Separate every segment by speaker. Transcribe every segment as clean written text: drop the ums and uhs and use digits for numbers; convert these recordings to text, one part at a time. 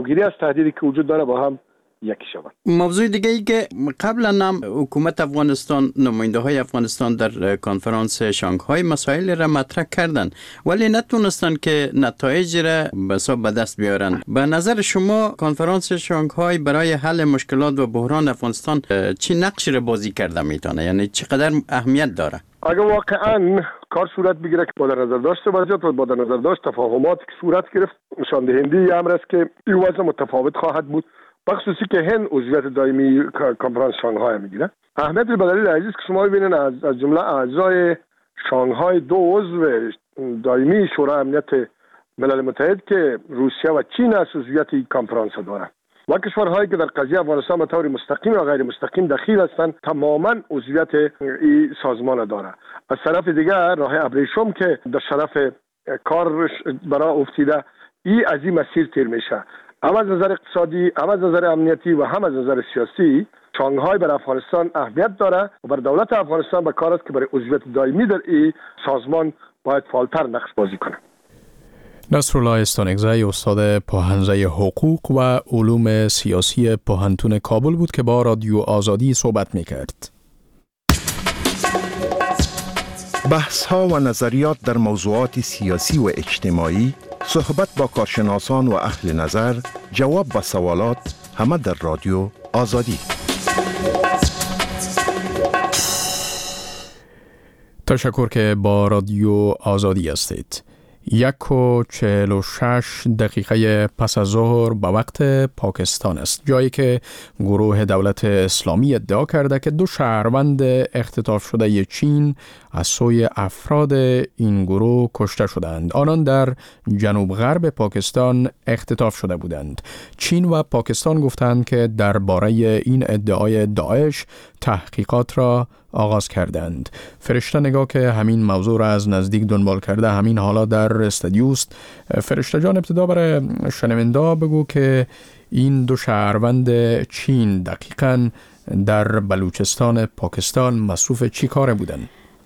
Speaker 1: گیری از تهدیدی که وجود داره با هم یکی شوند.
Speaker 2: موضوع دیگه ای که قبلا هم حکومت افغانستان، نماینده های افغانستان در کنفرانس شانگهای مسائل را مطرح کردن ولی نتونستن که نتایج را به دست بیارن. به نظر شما کنفرانس شانگهای برای حل مشکلات و بحران افغانستان چی نقش را بازی کرده میتونه؟ یعنی چقدر اهمیت داره؟
Speaker 1: اگر واقعا کار صورت بگیره که با در نظر داشت وضعیت و با در نظر داشت تفاهمات که صورت گرفت، نشان دهنده امر است که این وضع متفاوت خواهد بود، بخصوصی که هند عضویت دائمی کنفرانس شانگهای میگیره. اهمیت به دلیل عزیز که شما ببینید از جمله اعضای شانگهای 2 عضو دائمی شورای امنیت ملل متحد که روسیه و چین از عضویت این کنفرانس داره و کشورهایی که در قضیه افغانستان به طور مستقیم و غیر مستقیم دخیل هستند تماما عضویت این سازمان داره. از طرف دیگر راه ابریشم که در شرف کار برای افتیده این از این مسیر تیر میشه، هم از نظر اقتصادی، هم از نظر امنیتی و هم از نظر سیاسی. شانگهای بر افغانستان اهمیت داره و بر دولت افغانستان به کار است که برای عضویت دائمی در این سازمان باید فعالتر نقش بازی کنه.
Speaker 3: نصرالله استانکزی، استاد پاهنزه حقوق و علوم سیاسی پاهنتون کابل بود که با رادیو آزادی صحبت می‌کرد.
Speaker 4: بحث‌ها و نظریات در موضوعات سیاسی و اجتماعی، صحبت با کارشناسان و اهل نظر، جواب به سوالات، همه در رادیو آزادی.
Speaker 3: تشکر که با رادیو آزادی هستید. 1:46 پس از ظهر به وقت پاکستان است، جایی که گروه دولت اسلامی ادعا کرده که 2 شهروند اختطاف شده چین از سوی افراد این گروه کشته شدند. آنان در جنوب غرب پاکستان اختطاف شده بودند. چین و پاکستان گفتند که درباره این ادعای داعش تحقیقات را آغاز کردند. فرشته نگاه که همین موضوع را از نزدیک دنبال کرده همین حالا در استودیوست. فرشته جان، ابتدا برای شنونده بگو که این 2 شهروند چین دقیقاً در بلوچستان پاکستان مصروف چی کار بودند؟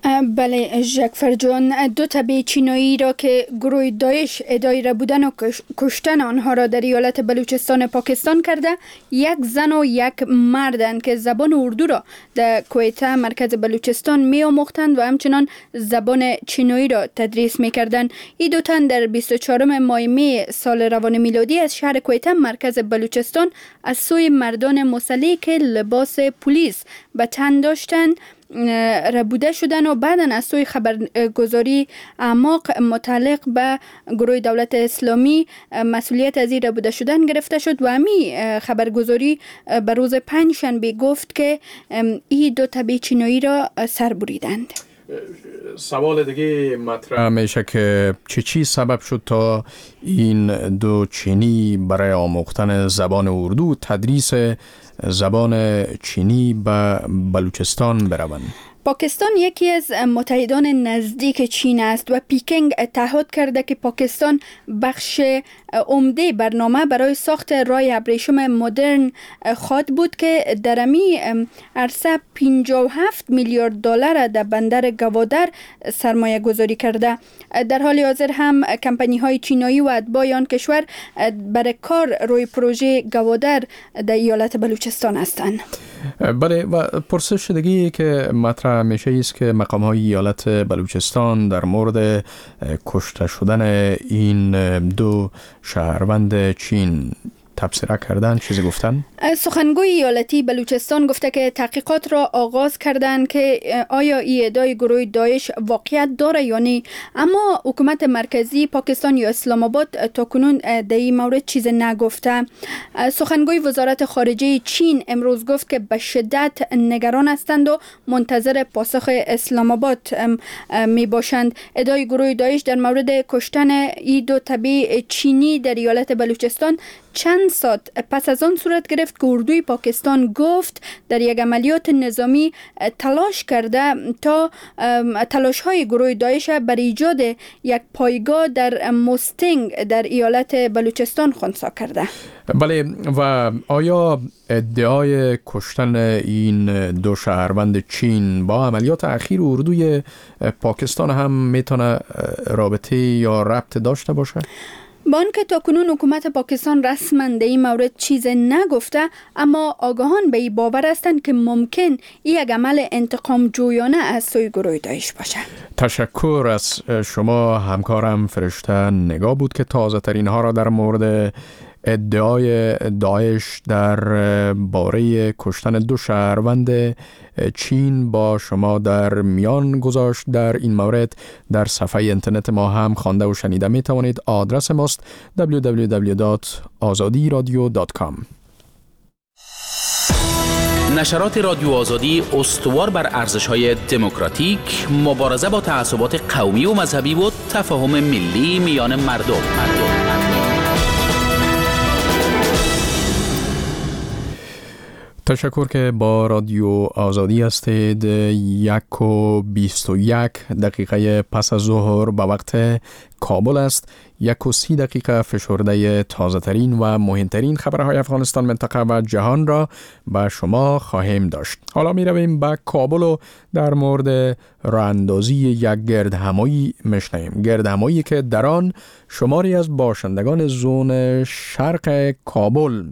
Speaker 5: بله جعفر جان، 2 تبع چینایی را که گروه داعش ادعای را بودن و کشتن آنها را در ایالت بلوچستان پاکستان کرده، 1 زن و 1 مردند که زبان اردو را در کویته مرکز بلوچستان می آموختند و همچنان زبان چینایی را تدریس می کردند. این 2 تن در 24 ماه می سال روان میلادی از شهر کویته مرکز بلوچستان از سوی مردان مسلح که لباس پلیس به تن داشتند ربوده شدن و بعداً از سوی خبرگزاری اعماق متعلق به گروه دولت اسلامی مسئولیت از این ربوده شدن گرفته شد و همی خبرگزاری به روز 5 شنبه گفت که این 2 تبع چینایی را سر بریدند.
Speaker 3: سوال دیگه مطرح میشه که چی سبب شد تا این 2 چینی برای آموختن زبان اردو تدریس زبان چینی به بلوچستان بروند؟
Speaker 5: پاکستان یکی از متحدان نزدیک چین است و پیکنگ تعهد کرده که پاکستان بخش عمده برنامه برای ساخت راه ابریشم مدرن خواهد بود که در امی عرصه 57 میلیارد دلار در بندر گوادر سرمایه گذاری کرده. در حال حاضر هم کمپانی های چینایی و اتباع آن کشور برای کار روی پروژه گوادر در ایالت بلوچستان هستند.
Speaker 3: بله، و پرسش دیگه که مطرح میشه است که مقام های ایالت بلوچستان در مورد کشته شدن این 2 شهروند چین تبصره کردن، چیزی گفتن؟
Speaker 5: سخنگوی ایالتی بلوچستان گفته که تحقیقات را آغاز کردند که آیا این ادعای گروه داعش واقعیت داره یا نه، اما حکومت مرکزی پاکستان یا اسلام آباد تاکنون در این مورد چیز نگفته. سخنگوی وزارت خارجه چین امروز گفت که به شدت نگران هستند و منتظر پاسخ اسلام آباد می باشند. ادعای گروه داعش در مورد کشتن این 2 تبع چینی در ایالت بلوچستان چند ساعت پس از آن صورت گرفت که اردوی پاکستان گفت در یک عملیات نظامی تلاش کرده تا تلاش های گروه داعش بر ایجاد یک پایگاه در مستنگ در ایالت بلوچستان خنثی کرده.
Speaker 3: بله، و آیا ادعای کشتن این 2 شهروند چین با عملیات اخیر اردوی پاکستان هم میتونه رابطه یا ربط داشته باشه؟
Speaker 5: با آنکه تاکنون حکومت پاکستان رسما در این مورد چیز نگفته، اما آگاهان به این باور هستند که ممکن یک عمل انتقام جویانه از سوی گروه داعش باشد.
Speaker 3: تشکر از شما همکارم فرشته نگاه بود که تازه ترین ها را در مورد ادعای داعش در باره کشتن 2 شهروند چین با شما در میان گذاشت. در این مورد در صفحه اینترنت ما هم خوانده و شنیده می توانید. آدرس ماست www.azadiradio.com.
Speaker 6: نشرات رادیو آزادی استوار بر ارزش‌های دموکراتیک، مبارزه با تعصبات قومی و مذهبی و تفاهم ملی میان مردم.
Speaker 3: تشکر که با رادیو آزادی هستید. 1:21 پس از ظهر به وقت کابل است. 1:30 فشرده تازه ترین و مهمترین خبرهای افغانستان، منطقه و جهان را به شما خواهیم داشت. حالا می رویم به کابل و در مورد راه اندازی یک گردهمایی میشنویم. گردهمایی که در آن شماری از باشندگان زون شرق کابل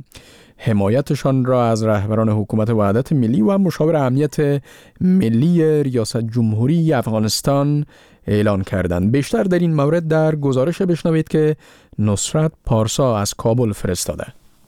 Speaker 3: حمایتشان را از رهبران حکومت وحدت ملی و مشاور امنیت ملی ریاست جمهوری افغانستان اعلان کردند. بیشتر در این مورد در گزارش بشنوید که نصرت پارسا از کابل فرستاده.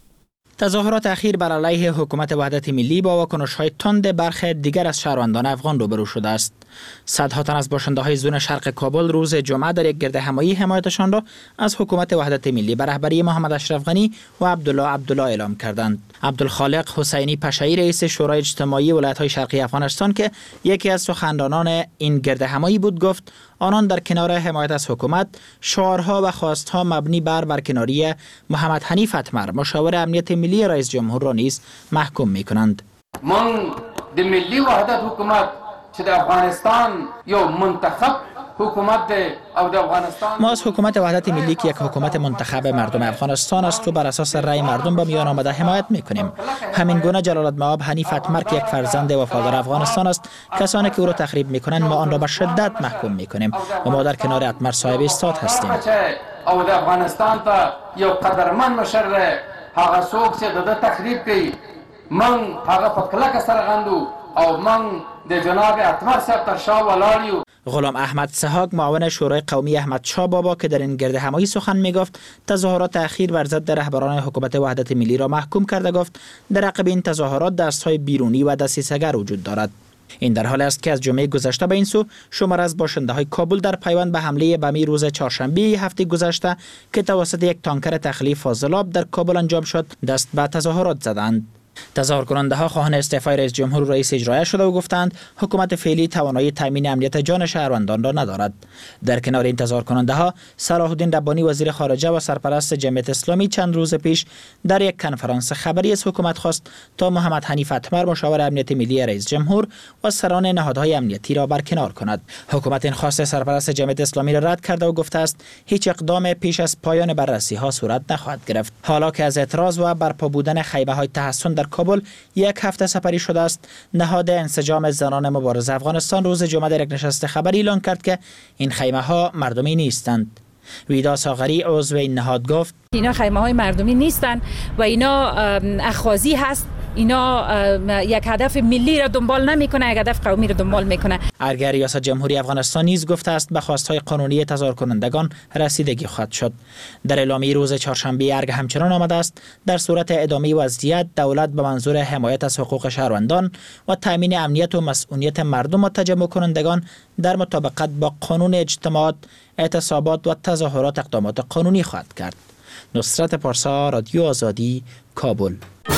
Speaker 7: تظاهرات اخیر بر علیه حکومت وحدت ملی با واکنش‌های تند برخی دیگر از شهروندان افغان روبرو شده است. صدها تن از باشنده‌های زون شرق کابل روز جمعه در یک گردهمایی حمایتشان را از حکومت وحدت ملی به رهبری محمد اشرف غنی و عبدالله اعلام کردند. عبدالخالق حسینی پشایی رئیس شورای اجتماعی ولایت‌های شرقی افغانستان که یکی از سخنرانان این گردهمایی بود گفت آنان در کنار حمایت از حکومت شعارها و خواستها مبنی بر برکناری محمد حنیف اتمر مشاور امنیت ملی رئیس جمهور را نیز محکوم می‌کنند.
Speaker 8: من د ملی وحدت حکومت چې د افغانستان یو منتخب حکومت او د افغانستان
Speaker 7: ما از حکومت وحدت ملی که یک حکومت منتخب مردم افغانستان است و بر اساس رأی مردم به میان آمده حمایت میکنیم. همین گونه جلالالمآب حنیف اتمر که یک فرزند وفادار افغانستان است، کسانی که او را تخریب میکنند ما آن را به شدت محکوم میکنیم و ما در کنار اتمر صاحب استاد هستیم.
Speaker 8: او د افغانستان ته یو قدرمن مشر هغه څوک چې د تخریب کوي من هغه په کلکه سره غندو او من د جناب اتمر صاحب تر شا ولاړ.
Speaker 7: غلام احمد سحاق معاون شورای قومی احمد شاه بابا که در این گردهمایی سخن میگفت تظاهرات اخیر بر ضد رهبران حکومت وحدت ملی را محکوم کرده گفت در عقب این تظاهرات دستهای بیرونی و دسیسه‌گر وجود دارد. این در حالی است که از جمعه گذشته به این سو شمار از باشنده‌های کابل در پیوند به حمله بمی روز چهارشنبه هفته گذشته که توسط یک تانکر تخلیه فاضلاب در کابل انجام شد دست به تظاهرات زدند. تظاهر کننده ها خواهان استعفای رئیس جمهور و رئیس اجرایی شده و گفتند حکومت فعلی توانایی تامین امنیت جان شهروندان را ندارد. در کنار این تظاهر کننده ها صلاح الدین ربانی وزیر خارجه و سرپرست جمعیت اسلامی چند روز پیش در یک کنفرانس خبری از حکومت خواست تا محمد حنیف اتمر مشاور امنیت ملی رئیس جمهور و سران نهادهای امنیتی را برکنار کند. حکومت این خواست سرپرست جمعیت اسلامی را رد کرده و گفته است هیچ اقدام پیش از پایان بررسی ها صورت نخواهد گرفت. حالا که از اعتراض و برپا بودن خیمه های تحصن در کابل یک هفته سپری شده است، نهاد انسجام زنان مبارز افغانستان روز جمعه در یک نشست خبری اعلان کرد که این خیمه ها مردمی نیستند. ویدا ساغری عضو این نهاد گفت
Speaker 9: اینا خیمه های مردمی نیستند و اینا اخاذی هست. اینا یک هدف ملی را دنبال نمیکنه، یک هدف قومی را دنبال میکنه.
Speaker 7: ارگه ریاست جمهوری افغانستان نیز گفته است به خواستهای قانونی تظاهر کنندگان رسیدگی خواهد شد. در اعلامیه روز چهارشنبه ارگه همچنان آمده است در صورت ادامه وضعیت دولت به منظور حمایت از حقوق شهروندان و تامین امنیت و مسئولیت مردم و تجمع کنندگان در مطابقت با قانون اجتماعات، اعتصابات و تظاهرات اقدامات قانونی خواهد کرد. نصرت پارسا، رادیو آزادی، کابل.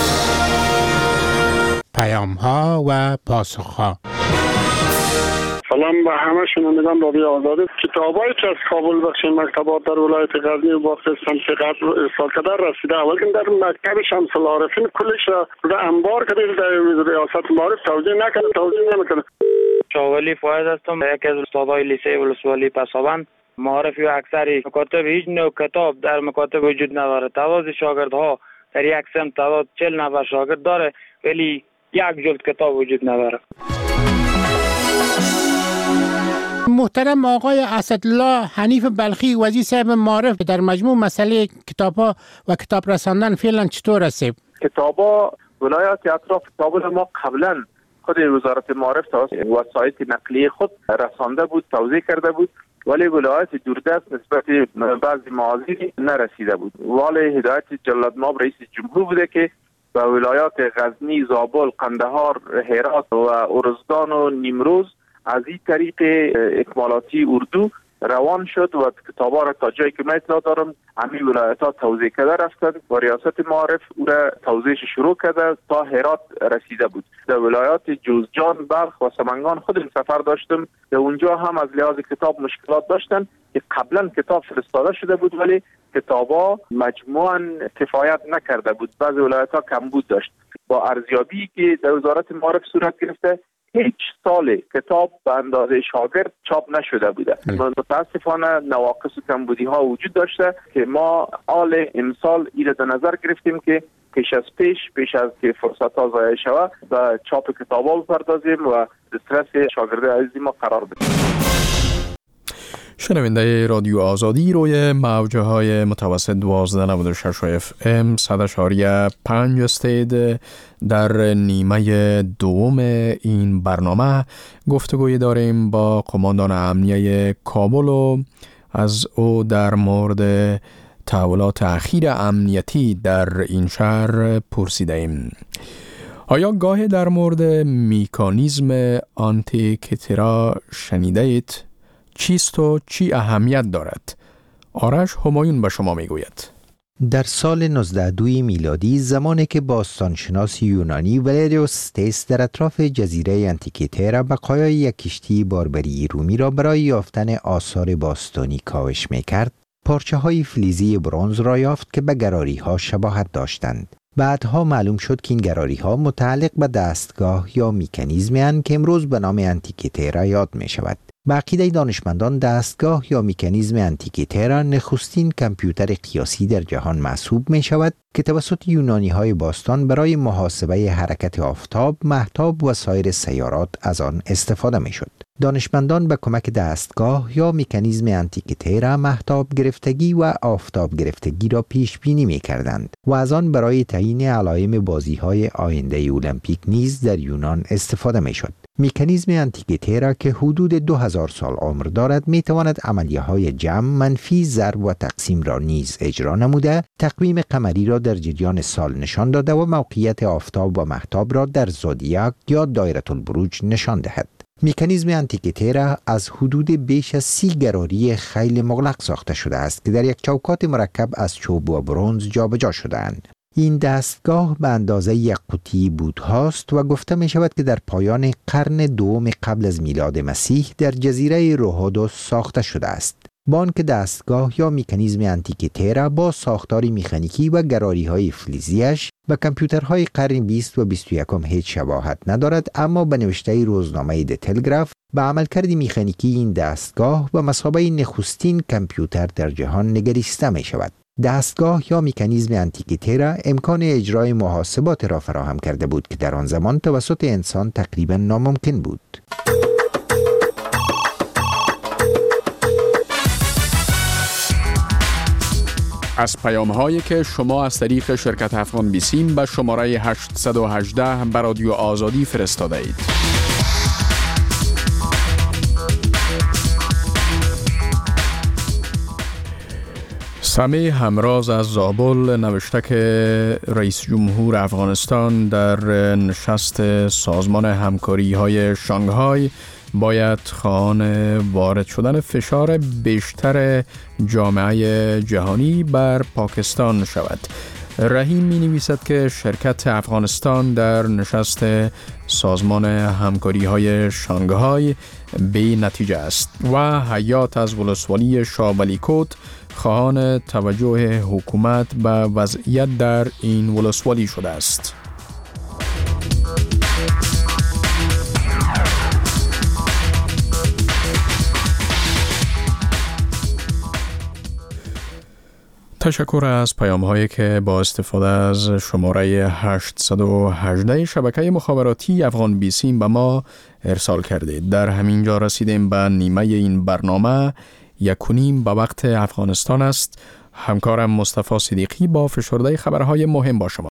Speaker 10: پیام‌ها و پاسخ‌ها.
Speaker 11: سلام به همه شنوندگان رادیو آزادی. کتابایی که از کابل بخش مکتبات در ولایت غزنی و باغ سمسقط ارسال کرده رسیده. اول که در مکتب شمس العارفین کلش را انبار کرده در ریاست معارف توجیه نکنه، توجیه نمیکنه.
Speaker 12: شاولی فایز هستم، یکی از استادای لیسه ولسوالی پسابند. معارفی و اکثری مکاتب هیچ نوع کتاب در مکاتب وجود نداره. تعداد شاگردها در یک سمت تعداد 40 نفر شاگرد داره ولی یک جلد کتاب وجود نداره.
Speaker 10: محترم آقای اسدالله حنیف بلخی وزیر صاحب معارف در مجموع مسئله کتاب‌ها و کتاب رساندن فعلا چطور است؟
Speaker 13: کتاب‌ها ولایات اطراف کابل ما قبلا خود وزارت معارف توسط وسایط نقلیه خود رسانده بود، توزیع کرده بود، ولی ولایات دوردست نسبت بعضی معاذیر نرسیده بود. ولی هدایت جلال‌مآب رئیس جمهور بوده که به ولایات غزنی، زابل، قندهار، هرات و ارزگان و نیمروز از این طریق اکمالاتی اردو روان شد و کتابا را تا جایی که من اطلاع دارم همین ولایت ها توزیع کرده رفتند و ریاست معارف او را توزیعش شروع کرده تا هرات رسیده بود. در ولایات جوزجان، بلخ و سمنگان خودم سفر داشتم، در اونجا هم از لحاظ کتاب مشکلات داشتن که قبلا کتاب فرستاده شده بود ولی کتابا مجموعاً کفایت نکرده بود، بعضی ولایت ها کمبود داشت. با ارزیابی که در وزارت معارف صورت گرفته هیچ سال کتاب به اندازه شاگرد چاپ نشده بوده. متاسفانه نواقص و کمبودی ها وجود داشته که ما حال امسال ایره در نظر گرفتیم که پیش از که فرصت ها ضایع شود به چاپ کتاب ها بپردازیم و دسترس شاگرد عزیزی ما قرار بدیم.
Speaker 3: شنونده رادیو آزادی روی موجه های متوسط 1296 FM 100.5 استید. در نیمه دوم این برنامه گفتگوی داریم با قماندان امنیه کابل و از او در مورد تحولات اخیر امنیتی در این شهر پرسیده ایم. آیا گاهی در مورد مکانیزم آنتی کترا شنیده اید؟ چیست و چی اهمیت دارد؟ آرش همایون به شما میگوید.
Speaker 14: در سال 1902 میلادی زمانی که باستانشناس یونانی ولیریوس ستیس در اطراف جزیره انتیکیترا بقایای یک کشتی باربری رومی را برای یافتن آثار باستانی کاوش میکرد، پارچه های فلزی برنز را یافت که به گراری ها شباهت داشتند. بعدها معلوم شد که این گراری ها متعلق به دستگاه یا مکانیزمی هستند که امروز به نام انتیکیترا یاد می شود. به عقیده دانشمندان دستگاه یا مکانیزم انتیکیترا نخستین کامپیوتر قیاسی در جهان محسوب می شود که توسط یونانی های باستان برای محاسبه حرکت آفتاب، مهتاب و سایر سیارات از آن استفاده می شد. دانشمندان به کمک دستگاه یا مکانیزم انتیکیترا مهتاب گرفتگی و آفتاب گرفتگی را پیش بینی می کردند و از آن برای تعیین علائم بازی های آینده المپیک نیز در یونان استفاده می شد. مکانیزم انتیکیترا که حدود 2000 سال عمر دارد می تواند عملیه های جمع، منفی، ضرب و تقسیم را نیز اجرا نموده، تقویم قمری را در جریان سال نشان داده و موقعیت آفتاب و مهتاب را در زودیاک یا دایره البروج نشان دهد. مکانیزم انتیکیترا از حدود بیش از 30 گراری خیلی مغلق ساخته شده است که در یک چوکات مرکب از چوب و برنز جابجا شده‌اند. این دستگاه به اندازه یک قوطی بود هاست و گفته می شود که در پایان قرن دوم قبل از میلاد مسیح در جزیره روهودوس ساخته شده است. با آنکه دستگاه یا مکانیزم انتیکیترا با ساختاری مکانیکی و گراری های فلزیش و کامپیوترهای قرن 20 و 21 هیچ شباهت ندارد، اما به نوشته روزنامه د تلگراف به عملکرد مکانیکی این دستگاه به مثابه نخستین کامپیوتر در جهان نگریسته می شود. دستگاه یا مکانیزم انتیکیترا امکان اجرای محاسبات را فراهم کرده بود که در آن زمان توسط انسان تقریبا ناممکن بود.
Speaker 3: از پیام‌هایی که شما از طریق شرکت افغان بیسیم به شماره 818 به رادیو آزادی فرستاده اید. سمی همراز از زابل نوشته که رئیس جمهور افغانستان در نشست سازمان همکاری های شانگهای باید خواهان وارد شدن فشار بیشتر جامعه جهانی بر پاکستان شود. رحیم می نویسد که شرکت افغانستان در نشست سازمان همکاری های شانگهای بی نتیجه است و حیات از ولسوالی شاولیکوت خواهان توجه حکومت به وضعیت در این ولسوالی شده است. تشکر از پیام هایی که با استفاده از شماره 818 شبکه مخابراتی افغان بیسیم به ما ارسال کردید. در همین جا رسیدیم به نیمه این برنامه. 1:30 به وقت افغانستان است. همکارم مصطفی صدیقی با فشرده خبرهای مهم با شما.